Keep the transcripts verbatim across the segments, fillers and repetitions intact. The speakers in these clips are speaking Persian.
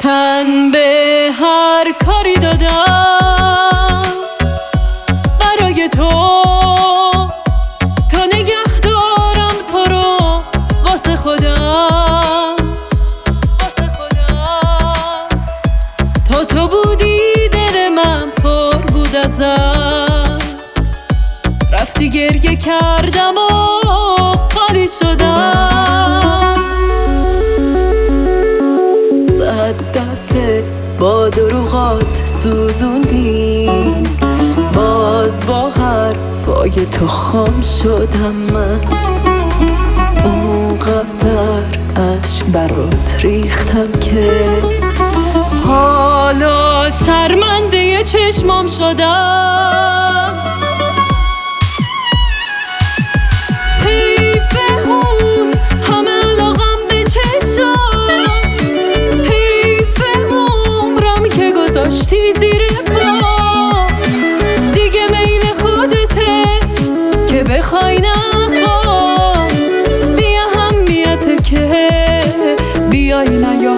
تن به هر کاری دادم برای تو، تا نگه دارم تو رو واسه خودم. تا تو بودی دل من پر بود ازت، رفتی گریه کردم و خالی شدم. صد دفعه با دروغات سوزوندی، باز با حرفای تو خام شدم من. اونقدر عشق برات ریختم که حالا شرمنده چشمام شدم. حیف اون همه علاقم به چشات، حیف عمرم که گذاشتی زیر پا. دیگه میل خودته که بخوای نخوای، بی اهمیته که بیای نیا.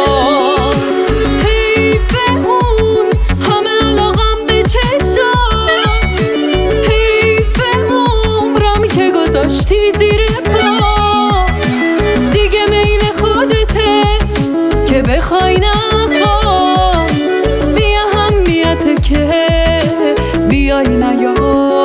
گذاشتی زیر پا، دیگه میل خودته که بخوای نخوای، بی اهمیته که بیای نیا.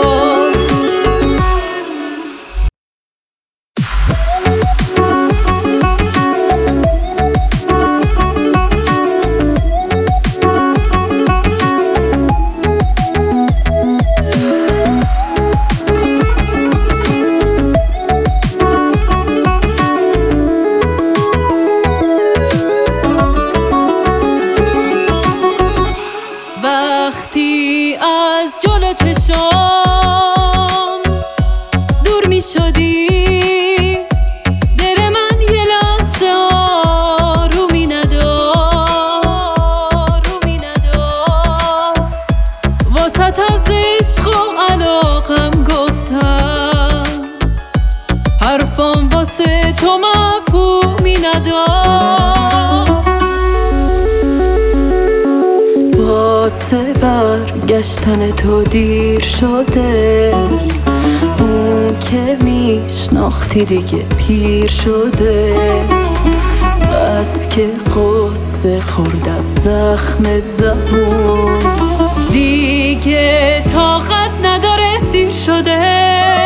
وقتی از جلو چشام دور می شدی، دل من یه لحظه آرومی نداشت. واسط از عشق و علاقم گفتم، حرفام واسه تو مفهومی نداشت. واسه برگشتن تو دیر شده، اون که میشناختی دیگه پیر شده. بس که قصه خورد از زخم زبون، دیگه طاقت نداره سیر شده.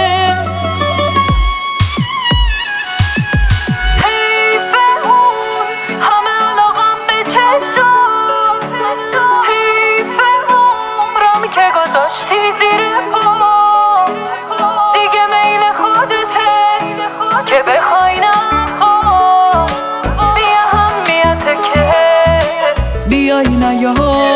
که گذاشتی زیر پا، دیگه میل خودته که بخوای نخوای، بی اهمیته که بیای نیا.